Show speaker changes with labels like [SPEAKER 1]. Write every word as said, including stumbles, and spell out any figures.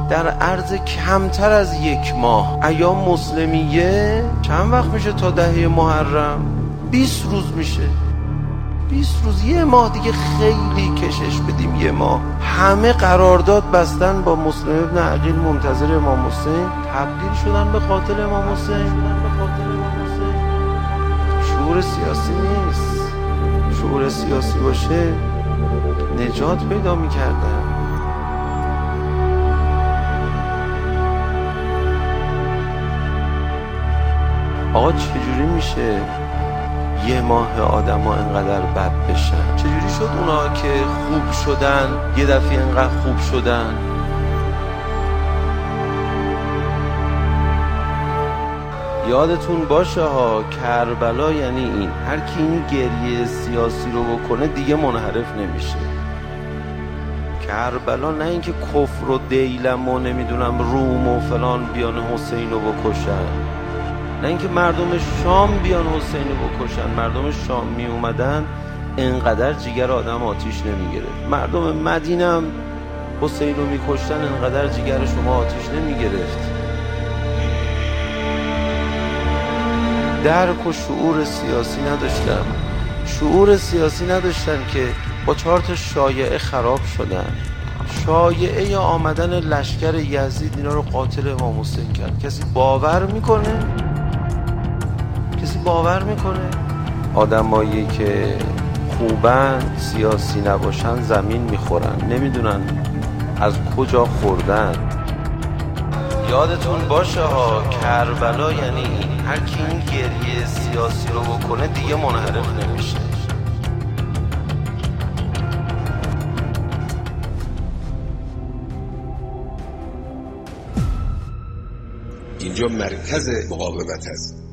[SPEAKER 1] در عرض کمتر از یک ماه ایام مسلمیه چند وقت میشه تا دهه محرم؟ بیست روز میشه. بیست روز، یه ماه دیگه خیلی کشش بدیم. یه ماه همه قرارداد بستن با مسلم ابن عقیل منتظر امام حسین، تبدیل شدن به قاتل امام حسین. شعور سیاسی نیست. شعور سیاسی باشه نجات پیدا میکردن. آقا چجوری میشه یه ماه آدم ها اینقدر بد بشن؟ چجوری شد اونا که خوب شدن یه دفعه اینقدر خوب شدن؟ یادتون باشه ها، کربلا یعنی این، هر کی این گریه سیاسی رو بکنه دیگه منحرف نمیشه. کربلا نه اینکه کفر و دیلم و نمیدونم روم و فلان بیان حسین رو بکشن، نه اینکه مردم شام بیان حسین رو بکشن. مردم شام می اومدن انقدر جیگر آدم آتیش نمیگرفت. مردم مدینه هم حسین رو میکشتن انقدر جیگر شما آتیش نمیگرفت. درک و شعور سیاسی نداشتن. شعور سیاسی نداشتن که با چهار تا شایعه خراب شدن. شایعه یا آمدن لشکر یزید اینا رو قاتل امام حسین کرد. کسی باور میکنه؟ کسی باور میکنه؟ آدمایی که خوبن سیاسی نباشن زمین میخورن، نمیدونن از کجا خوردن. یادتون باشه ها، کربلا یعنی این، هر کی این گریه سیاسی رو بکنه دیگه منحرف نمیشه.
[SPEAKER 2] اینجا مرکز مقاومت است.